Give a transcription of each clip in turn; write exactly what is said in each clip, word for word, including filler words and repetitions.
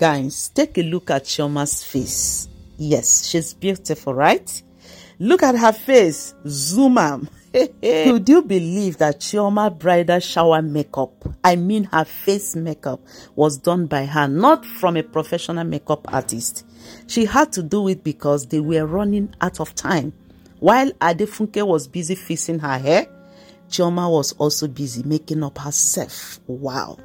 Guys, take a look at Chioma's face. Yes, she's beautiful, right? Look at her face. Zoom am. Could you believe that Chioma bridal shower makeup, I mean her face makeup, was done by her, not from a professional makeup artist? She had to do it because they were running out of time. While Adefunke was busy fixing her hair, Chioma was also busy making up herself. Wow.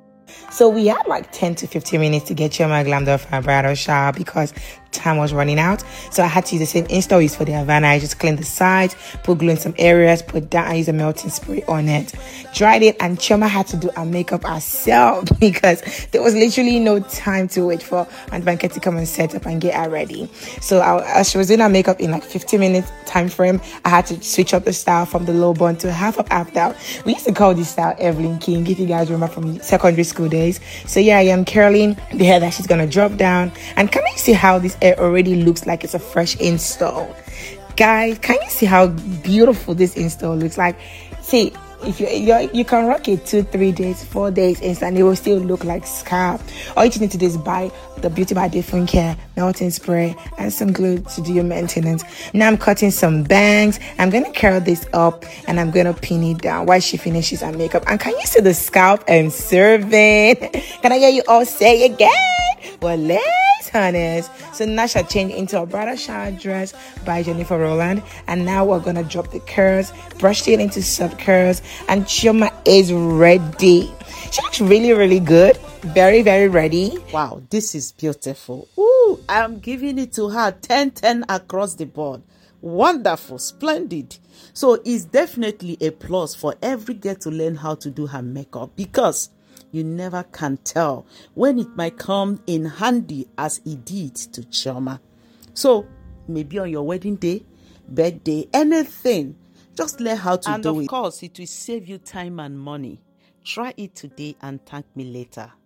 So we had like ten to fifteen minutes to get Chioma glammed up for her bridal shower because time was running out. So I had to use the same install used for the Havana. I just cleaned the sides, put glue in some areas, put down and use a melting spray on it. Dried it, and Chioma had to do her makeup herself because there was literally no time to wait for Aunt Banket to come and set up and get her ready. So I, as she was doing her makeup in like fifteen minutes time frame, I had to switch up the style from the low bun to half up, half down. We used to call this style Evelyn King, if you guys remember from secondary school days. So yeah, I am curling the hair that she's gonna drop down. And can you see how this hair already looks like it's a fresh install? Guys, can you see how beautiful this install looks like? See, if you you you can rock it two, three days, four days instant, it will still look like scalp. All you need to do is buy the Beauty by Adefunke melting spray and some glue to do your maintenance. Now I'm cutting some bangs. I'm gonna curl this up and I'm gonna pin it down while she finishes her makeup. And can you see the scalp I'm serving? Can I hear you all say again? Well, let's, honey. So now she'll change into a bridal shower dress by Jennifer Rowland. And now we're gonna drop the curls, brush it into soft curls, and Chioma is ready. She looks really, really good. Very, very ready. Wow, this is beautiful. Ooh, I'm giving it to her ten ten across the board. Wonderful, splendid. So it's definitely a plus for every girl to learn how to do her makeup, because you never can tell when it might come in handy as it did to Chioma. So maybe on your wedding day, birthday, anything, just learn how to and do of it. course, it will save you time and money. Try it today and thank me later.